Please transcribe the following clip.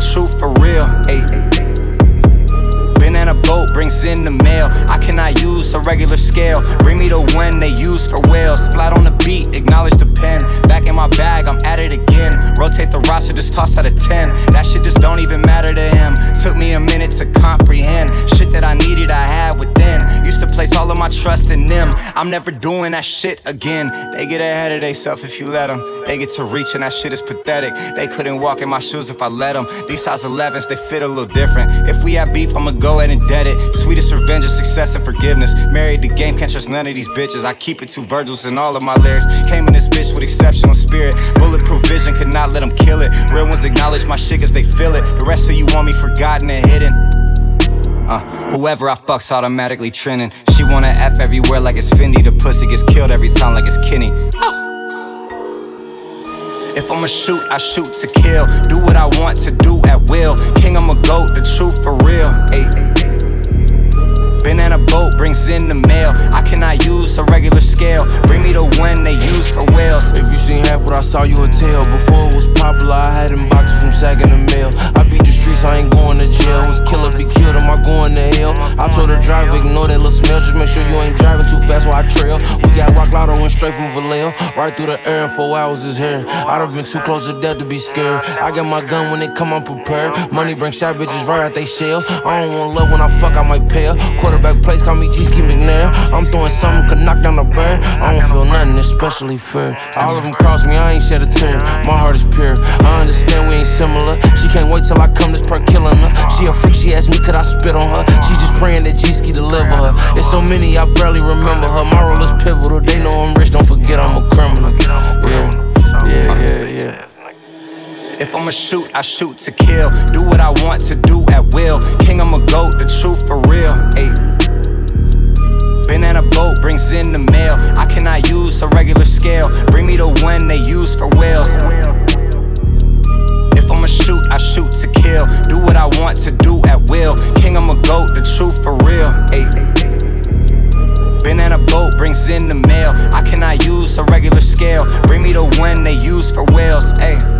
truth for real, ayy. Banana boat brings in the mail. I cannot use a regular scale. Bring me the one they use for whales. Slide on the beat, acknowledge the pen. Back in my bag, I'm at it again. Rotate the roster, just toss out a 10. That shit just don't even matter to him. Took me a minute to comprehend. Shit that I needed, I had within. Used to place all of my trust in them. I'm never doing that shit again. They get ahead of theyself if you let them. They get to reach and that shit is pathetic. They couldn't walk in my shoes if I let them. These size 11s, they fit a little different. If we have beef, I'ma go ahead and dead it. Sweetest revenge is success and forgiveness. Married the game, can't trust none of these bitches. I keep it 2 Virgils in all of my lyrics. Came in this bitch with exceptional spirit. Bulletproof vision, could not let them kill it. Real ones acknowledge my shit cause they feel it. The rest of you want me forgotten and hidden. Whoever I fuck's automatically trending. She wanna F everywhere like it's Fendi. The pussy gets killed every time like it's Kenny. If I'ma shoot, I shoot to kill. Do what I want to do at will. King, I'ma goat, the truth for real, ayy. Banana boat brings in the mail. I cannot use a regular scale. Bring me the one they use for whales. If you seen half what I saw, you would tell. Before it was popular, I had them boxes from sagging the mail. I beat the streets, I ain't going to jail. Was killer, be killed, am I going to hell? I told her drive, ignore that little smell. Just make sure you ain't driving too fast while I trail. We got Rock Lotto, went straight from Vallejo. Right through the air in 4 hours is here. I'd have been too close to death to be scared. I got my gun when they come, I'm prepared. Money bring shot bitches right out they shell. I don't want love when I fuck, I might pay her. Quarterback place, call me G.K. McNair. I'm throwing something, could knock down the bird. I don't feel nothing, especially fear. All of them cross me, I ain't shed a tear. My heart is pure, I understand we ain't similar. She can't wait till I come, this perk killing her. She a freak, she asked me could I spit on her. She just praying that G-Ski deliver her. It's so many, I barely remember her. My role is pivotal, they know I'm rich, don't forget I'm a criminal. Yeah. If I'ma shoot, I shoot to kill. Do what I want to do at will. King, I'ma goat, the truth for real, ayy. Banana boat brings in the mail. I cannot use a regular scale. Bring me the one they use for whales. If I'ma shoot, I shoot to kill. Do what I want to do at will. King, I'ma goat, the truth for real, ayy. Banana boat brings in the mail. I cannot use a regular scale. Bring me the one they use for whales, ayy.